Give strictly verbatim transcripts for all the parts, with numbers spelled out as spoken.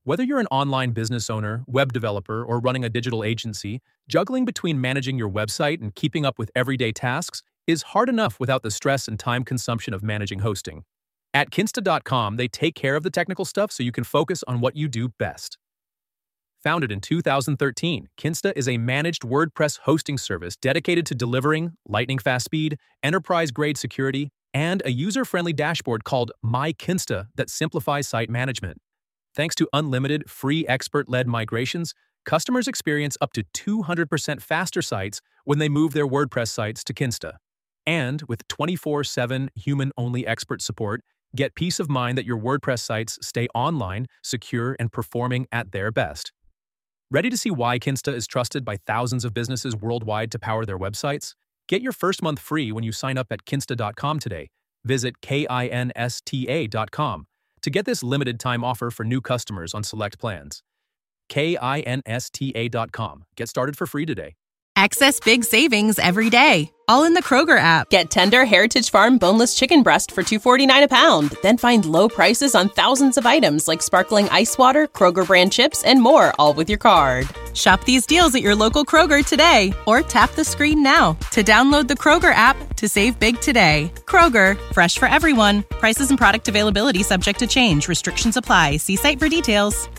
Whether you're an online business owner, web developer, or running a digital agency, juggling between managing your website and keeping up with everyday tasks is hard enough without the stress and time consumption of managing hosting. At Kinsta dot com, they take care of the technical stuff so you can focus on what you do best. Founded in two thousand thirteen, Kinsta is a managed WordPress hosting service dedicated to delivering lightning-fast speed, enterprise-grade security, and a user-friendly dashboard called My Kinsta that simplifies site management. Thanks to unlimited, free expert-led migrations, customers experience up to two hundred percent faster sites when they move their WordPress sites to Kinsta. And with twenty-four seven human-only expert support, get peace of mind that your WordPress sites stay online, secure, and performing at their best. Ready to see why Kinsta is trusted by thousands of businesses worldwide to power their websites? Get your first month free when you sign up at Kinsta dot com today. Visit Kinsta dot com to get this limited time offer for new customers on select plans. Kinsta dot com. Get started for free today. Access big savings every day, all in the Kroger app. Get tender Heritage Farm boneless chicken breast for two dollars and forty-nine cents a pound. Then find low prices on thousands of items like sparkling ice water, Kroger brand chips, and more, all with your card. Shop these deals at your local Kroger today, or tap the screen now to download the Kroger app to save big today. Kroger, fresh for everyone. Prices and product availability subject to change. Restrictions apply. See site for details.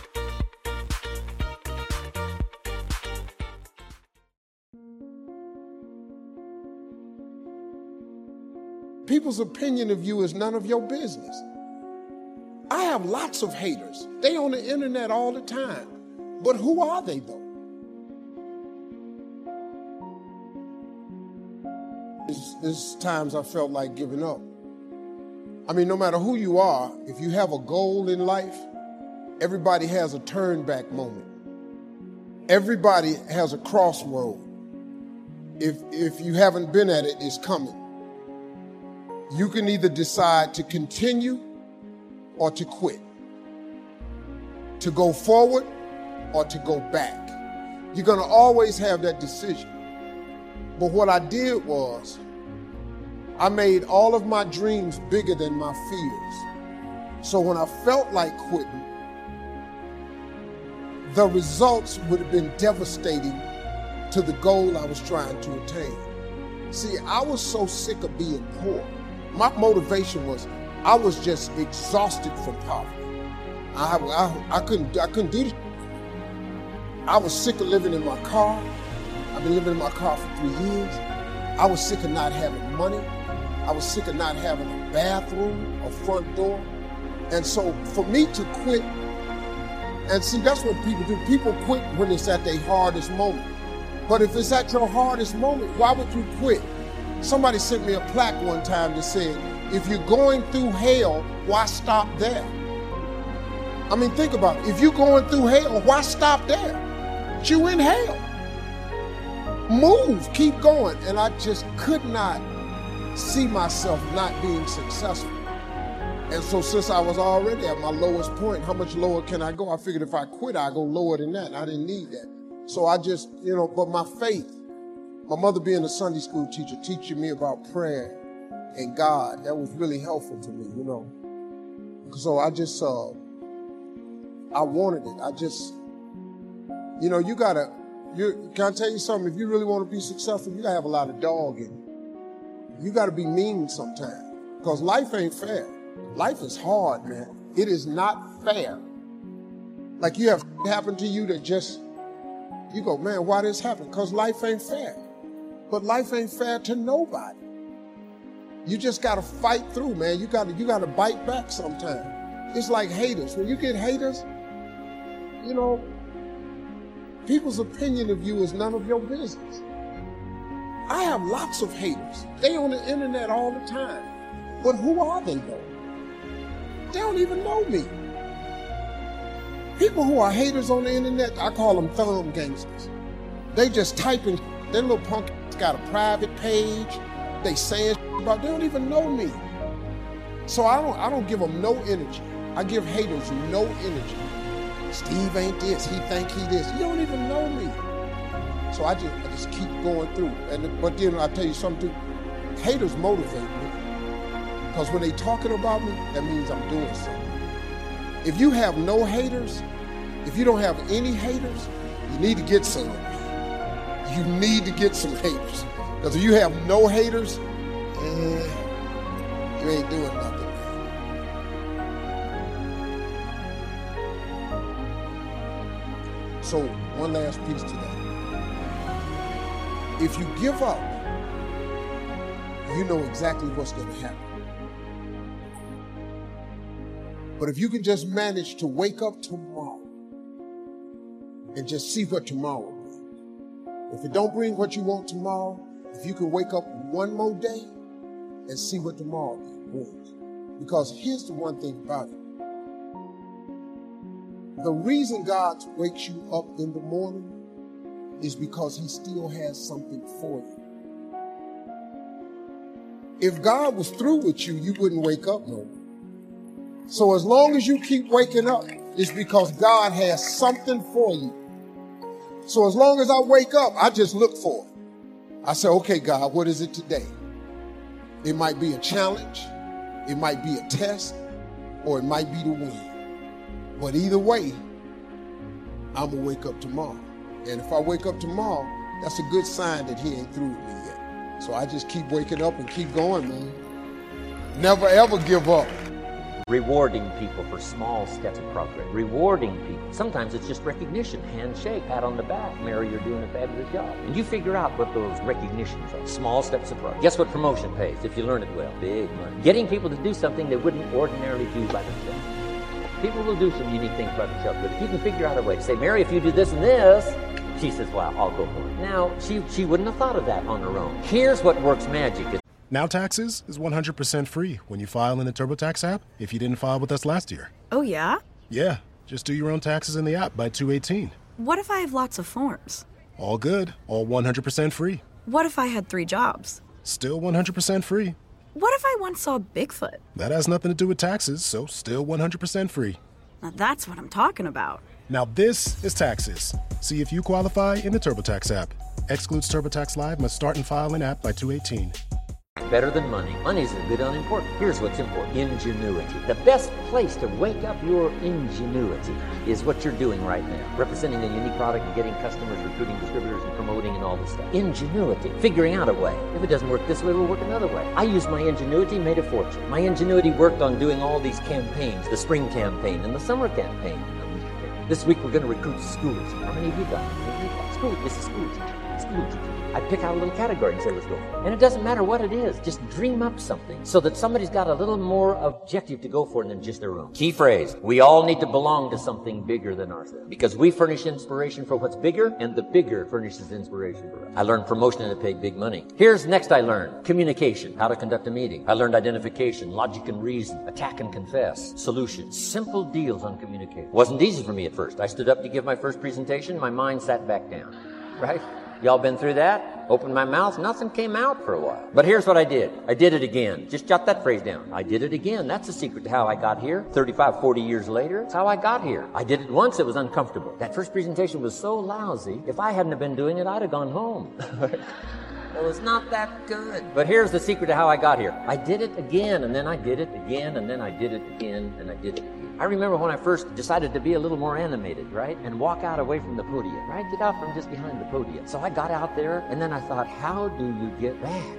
People's opinion of you is none of your business. I have lots of haters. They on the internet all the time. But who are they, though? There's, there's times I felt like giving up. I mean, no matter who you are, if you have a goal in life, everybody has a turn back moment. Everybody has a crossroad. If, if you haven't been at it, it's coming. You can either decide to continue or to quit, to go forward or to go back. You're going to always have that decision. But what I did was I made all of my dreams bigger than my fears. So when I felt like quitting, the results would have been devastating to the goal I was trying to attain. See, I was so sick of being poor. My motivation was I was just exhausted from poverty. I, I, I couldn't I couldn't do this. I was sick of living in my car. I've been living in my car for three years. I was sick of not having money. I was sick of not having a bathroom, a front door. And so for me to quit, and see, that's what people do. People quit when it's at their hardest moment. But if it's at your hardest moment, why would you quit? Somebody sent me a plaque one time that said, if you're going through hell, why stop there? I mean, think about it. If you're going through hell, why stop there? You in hell. Move, keep going. And I just could not see myself not being successful. And so since I was already at my lowest point, how much lower can I go? I figured if I quit, I'd go lower than that. I didn't need that. So I just, you know, but my faith, my mother being a Sunday school teacher, teaching me about prayer and God, that was really helpful to me, you know. So I just, uh, I wanted it. I just, you know, you gotta, you, can I tell you something? If you really want to be successful, you gotta have a lot of dog in you. You gotta be mean sometimes, because life ain't fair. Life is hard, man. It is not fair. Like you have happened to you that just, you go, man, why this happened? Because life ain't fair. But life ain't fair to nobody. You just gotta fight through, man. You gotta, you gotta bite back sometimes. It's like haters. When you get haters, you know, people's opinion of you is none of your business. I have lots of haters. They on the internet all the time. But who are they though? They don't even know me. People who are haters on the internet, I call them thumb gangsters. They just typing, their little punk got a private page. They saying about, they don't even know me. So I don't, I don't give them no energy. I give haters no energy. Steve ain't this, he think he this. You don't even know me. So I just, I just keep going through. And but then I tell you something too, haters motivate me. Because when they talking about me, that means I'm doing something. If you have no haters, if you don't have any haters, you need to get some. You need to get some haters. Because if you have no haters, eh, you ain't doing nothing. So, one last piece to that. If you give up, you know exactly what's going to happen. But if you can just manage to wake up tomorrow and just see what tomorrow brings. If it don't bring what you want tomorrow, if you can wake up one more day and see what tomorrow brings. Because here's the one thing about it. The reason God wakes you up in the morning is because he still has something for you. If God was through with you, you wouldn't wake up no more. So as long as you keep waking up, it's because God has something for you. So as long as I wake up, I just look for it. I say, okay, God, what is it today? It might be a challenge, it might be a test, or it might be the win. But either way, I'm going to wake up tomorrow. And if I wake up tomorrow, that's a good sign that he ain't through with me yet. So I just keep waking up and keep going, man. Never, ever give up. Rewarding people for small steps of progress. Rewarding people. Sometimes it's just recognition, handshake, pat on the back. Mary, you're doing a fabulous job. And you figure out what those recognitions are. Small steps of progress. Guess what promotion pays if you learn it well? Big money. Getting people to do something they wouldn't ordinarily do by themselves. People will do some unique things by themselves, but if you can figure out a way to say, Mary, if you do this and this, she says, well, I'll go for it. Now, she, she wouldn't have thought of that on her own. Here's what works magic. Now Taxes is one hundred percent free when you file in the TurboTax app if you didn't file with us last year. Oh, yeah? Yeah, just do your own taxes in the app by two eighteen. What if I have lots of forms? All good, all one hundred percent free. What if I had three jobs? Still one hundred percent free. What if I once saw Bigfoot? That has nothing to do with taxes, so still one hundred percent free. Now that's what I'm talking about. Now this is Taxes. See if you qualify in the TurboTax app. Excludes TurboTax Live, must start and file in app by two eighteen. Better than money. Money's a bit unimportant. Here's what's important. Ingenuity. The best place to wake up your ingenuity is what you're doing right now. Representing a unique product and getting customers, recruiting distributors, and promoting and all this stuff. Ingenuity. Figuring out a way. If it doesn't work this way, we'll work another way. I used my ingenuity, made a fortune. My ingenuity worked on doing all these campaigns. The spring campaign and the summer campaign. This week we're going to recruit school teachers. How many of you got it? School, this is school teacher. School teacher. I pick out a little category and say, let's go. And it doesn't matter what it is. Just dream up something so that somebody's got a little more objective to go for than just their own. Key phrase. We all need to belong to something bigger than ourselves because we furnish inspiration for what's bigger and the bigger furnishes inspiration for us. I learned promotion and it paid big money. Here's next I learned. Communication. How to conduct a meeting. I learned identification, logic and reason, attack and confess, solutions. Simple deals on communication. Wasn't easy for me at first. I stood up to give my first presentation. My mind sat back down. Right? Y'all been through that? Opened my mouth, nothing came out for a while. But here's what I did. I did it again. Just jot that phrase down. I did it again. That's the secret to how I got here. thirty-five, forty years later, it's how I got here. I did it once, it was uncomfortable. That first presentation was so lousy, if I hadn't have been doing it, I'd have gone home. It was not that good. But here's the secret to how I got here. I did it again, and then I did it again, and then I did it again, and I did it again. I remember when I first decided to be a little more animated, right? And walk out away from the podium, right? Get out from just behind the podium. So I got out there, and then I thought, how do you get back?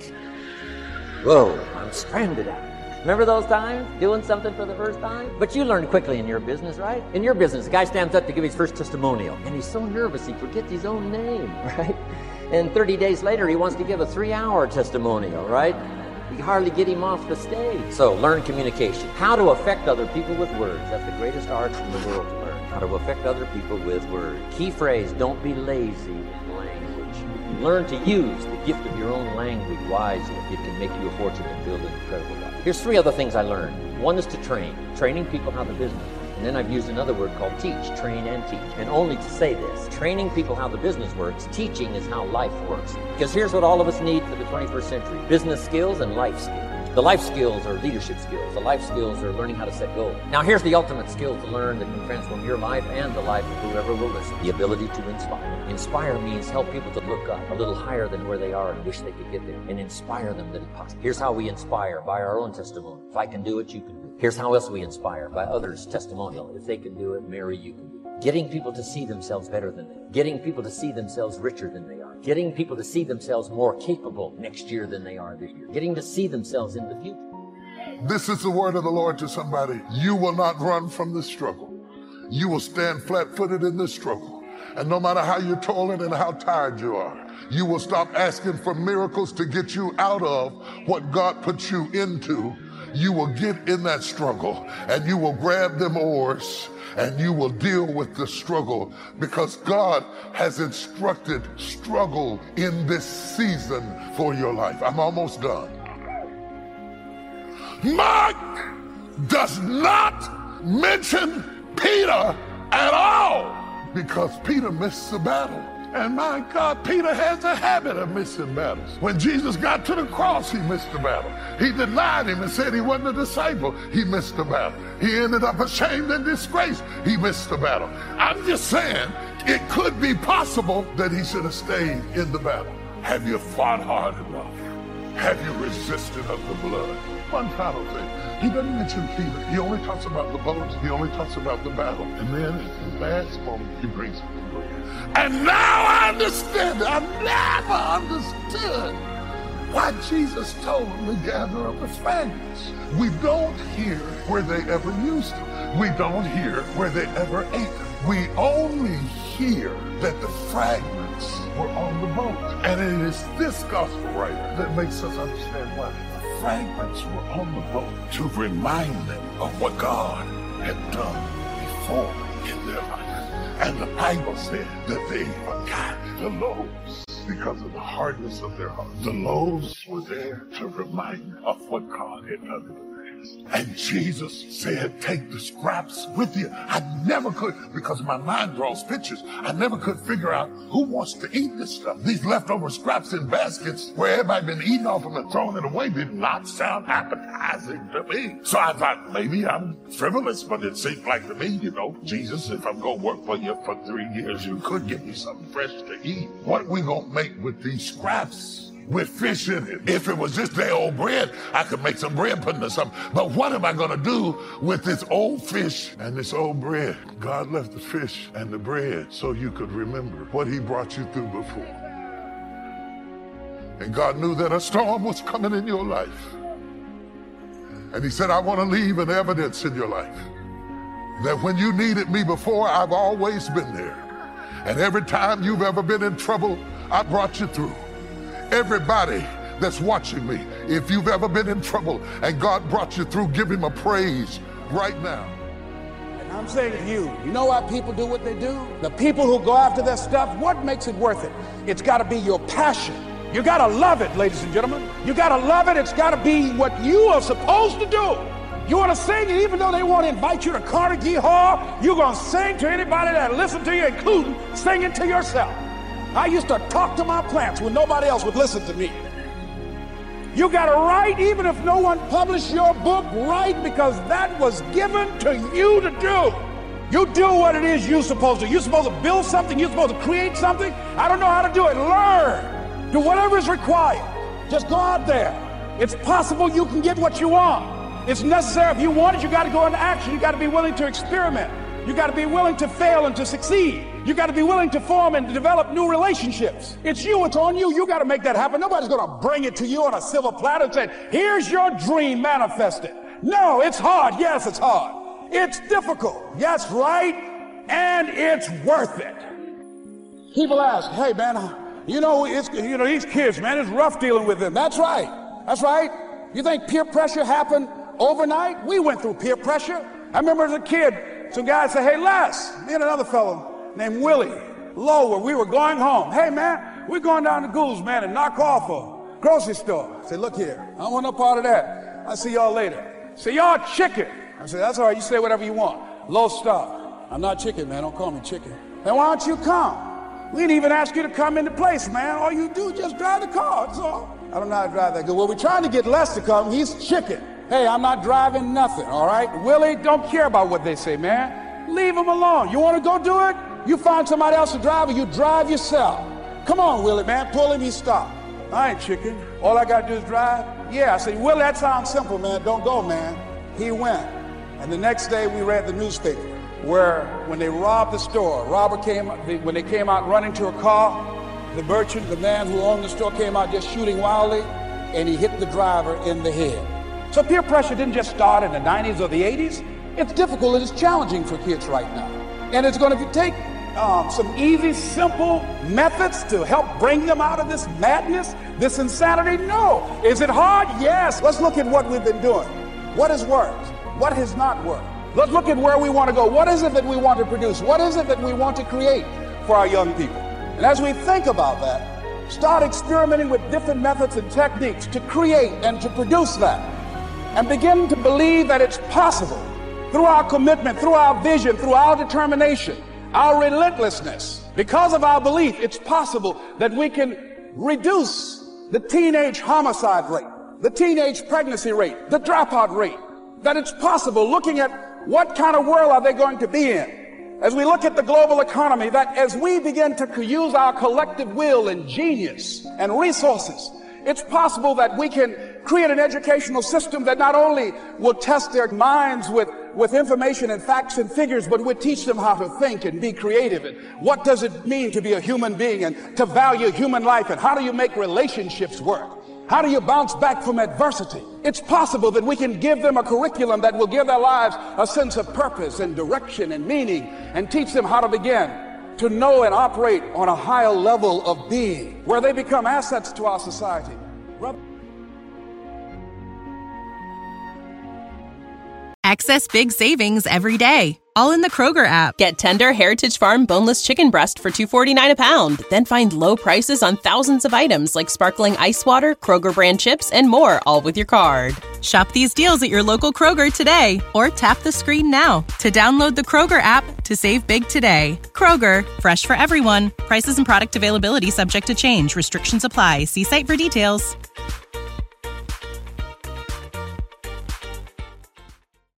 Whoa, I'm stranded out. Remember those times? Doing something for the first time? But you learn quickly in your business, right? In your business, the guy stands up to give his first testimonial, and he's so nervous he forgets his own name, right? And thirty days later, he wants to give a three-hour testimonial, right? You hardly get him off the stage. So learn communication. How to affect other people with words. That's the greatest art in the world to learn. How to affect other people with words. Key phrase, don't be lazy in language. Learn to use the gift of your own language wisely. It can make you a fortune and build an incredible life. Here's three other things I learned. One is to train. Training people how the business works. And then I've used another word called teach, train and teach. And only to say this, training people how the business works, teaching is how life works. Because here's what all of us need for the twenty-first century. Business skills and life skills. The life skills are leadership skills. The life skills are learning how to set goals. Now here's the ultimate skill to learn that can transform your life and the life of whoever will listen. The ability to inspire. Inspire means help people to look up a little higher than where they are and wish they could get there. And inspire them that it's possible. Here's how we inspire, by our own testimony. If I can do it, you can do it. Here's how else we inspire, by others' testimonial. If they can do it, Mary, you can do it. Getting people to see themselves better than they are. Getting people to see themselves richer than they are. Getting people to see themselves more capable next year than they are this year. Getting to see themselves in the future. This is the word of the Lord to somebody. You will not run from the struggle. You will stand flat-footed in the struggle. And no matter how you're toiling and how tired you are, you will stop asking for miracles to get you out of what God put you into. You will get in that struggle and you will grab them oars and you will deal with the struggle, because God has instructed struggle in this season for your life. I'm almost done. Mark does not mention Peter at all, because Peter missed the battle. And my God, Peter has a habit of missing battles. When Jesus got to the cross, he missed the battle. He denied him and said he wasn't a disciple. He missed the battle. He ended up ashamed and disgraced. He missed the battle. I'm just saying, it could be possible that he should have stayed in the battle. Have you fought hard enough? Have you resisted of the blood? One final thing. He doesn't mention Peter. He only talks about the boats. He only talks about the battle. And then at the last moment, he brings him the bread. And now I understand. I never understood why Jesus told them to gather up the fragments. We don't hear where they ever used them. We don't hear where they ever ate them. We only hear that the fragments were on the boat. And it is this gospel writer that makes us understand why. The fragments were on the boat to remind them of what God had done before in their life. And the Bible said that they forgot the loaves because of the hardness of their heart. The loaves were there to remind them of what God had done in the past. And Jesus said, take the scraps with you. I never could, because my mind draws pictures, I never could figure out who wants to eat this stuff. These leftover scraps in baskets where everybody been eating off them and throwing it away did not sound appetizing to me. So I thought, maybe I'm frivolous, but it seemed like to me, you know, Jesus, if I'm going to work for you for three years, you could give me something fresh to eat. What are we going to make with these scraps? With fish in it. If it was just their old bread, I could make some bread pudding or something. But what am I going to do with this old fish and this old bread? God left the fish and the bread so you could remember what he brought you through before. And God knew that a storm was coming in your life. And he said, I want to leave an evidence in your life that when you needed me before, I've always been there. And every time you've ever been in trouble, I brought you through. Everybody that's watching me, if you've ever been in trouble and God brought you through, give him a praise right now. And I'm saying to you, you know why people do what they do? The people who go after that stuff, what makes it worth it? It's got to be your passion. You got to love it, ladies and gentlemen. You got to love it. It's got to be what you are supposed to do. You want to sing, and even though they won't invite you to Carnegie Hall, you're going to sing to anybody that listens to you, including singing to yourself. I used to talk to my plants when nobody else would listen to me. You got to write, even if no one published your book, write, because that was given to you to do. You do what it is you're supposed to. You're supposed to build something. You're supposed to create something. I don't know how to do it. Learn. Do whatever is required. Just go out there. It's possible you can get what you want. It's necessary. If you want it, you got to go into action. You got to be willing to experiment. You got to be willing to fail and to succeed. You got to be willing to form and to develop new relationships. It's you, it's on you. You got to make that happen. Nobody's going to bring it to you on a silver platter and say, here's your dream, manifest it. No, it's hard. Yes, it's hard. It's difficult. Yes, right. And it's worth it. People ask, hey, man, you know, it's, you know, these kids, man, it's rough dealing with them. That's right. That's right. You think peer pressure happened overnight? We went through peer pressure. I remember as a kid, some guys said, hey, Les, me and another fellow named Willie Lower, we were going home. Hey, man, we're going down to Goulds, man, and knock off a grocery store. I said, look here, I don't want no part of that. I'll see y'all later. Say, y'all chicken. I said, that's all right, you say whatever you want. Low star. I'm not chicken, man, don't call me chicken. Then why don't you come? We didn't even ask you to come into place, man. All you do is just drive the car, that's all. I don't know how to drive that good. Well, we're trying to get Les to come. He's chicken. Hey, I'm not driving nothing, all right? Willie, don't care about what they say, man. Leave him alone. You want to go do it? You find somebody else to drive, or you drive yourself. Come on, Willie, man. Pull him, he stop. I ain't chicken. All I got to do is drive? Yeah. I said, Willie, that sounds simple, man. Don't go, man. He went, and the next day we read the newspaper where when they robbed the store, robber came, when they came out running to a car, the merchant, the man who owned the store, came out just shooting wildly, and he hit the driver in the head. So peer pressure didn't just start in the nineties or the eighties. It's difficult, it is challenging for kids right now. And it's going to take um, some easy, simple methods to help bring them out of this madness, this insanity. No. Is it hard? Yes. Let's look at what we've been doing. What has worked? What has not worked? Let's look at where we want to go. What is it that we want to produce? What is it that we want to create for our young people? And as we think about that, start experimenting with different methods and techniques to create and to produce that. And begin to believe that it's possible through our commitment, through our vision, through our determination, our relentlessness. Because of our belief, it's possible that we can reduce the teenage homicide rate, the teenage pregnancy rate, the dropout rate. That it's possible, looking at what kind of world are they going to be in? As we look at the global economy, that as we begin to use our collective will and genius and resources, it's possible that we can create an educational system that not only will test their minds with, with information and facts and figures, but will teach them how to think and be creative. And what does it mean to be a human being and to value human life? And how do you make relationships work? How do you bounce back from adversity? It's possible that we can give them a curriculum that will give their lives a sense of purpose and direction and meaning, and teach them how to begin to know and operate on a higher level of being, where they become assets to our society. Access big savings every day, all in the Kroger app. Get tender Heritage Farm boneless chicken breast for two dollars and forty-nine cents a pound. Then find low prices on thousands of items like sparkling ice water, Kroger brand chips, and more, all with your card. Shop these deals at your local Kroger today, or tap the screen now to download the Kroger app to save big today. Kroger, fresh for everyone. Prices and product availability subject to change. Restrictions apply. See site for details.